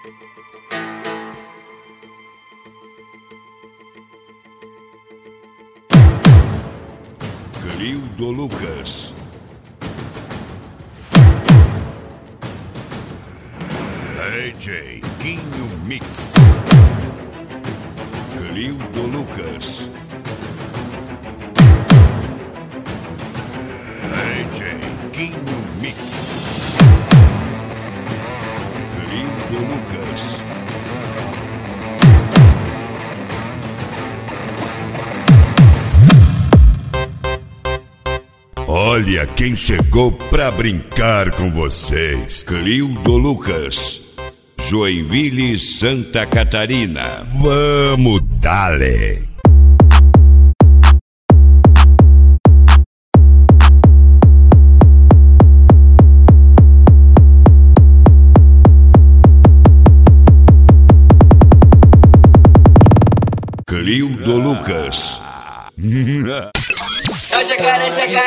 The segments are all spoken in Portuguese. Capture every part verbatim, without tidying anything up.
Clildo Lucas. D J Quinho Mix. Clildo Lucas. D J Quinho Mix. Clildo Lucas. Olha quem chegou pra brincar com vocês. Clildo Lucas. Joinville, Santa Catarina. Vamos, dale! Clildo Lucas. É o jacaré, jacaré.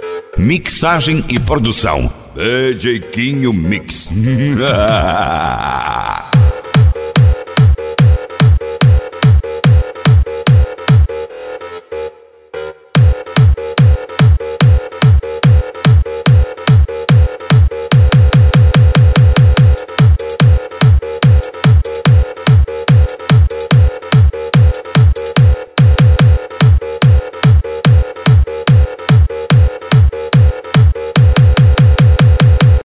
Mixagem e produção D J Quinho Mix.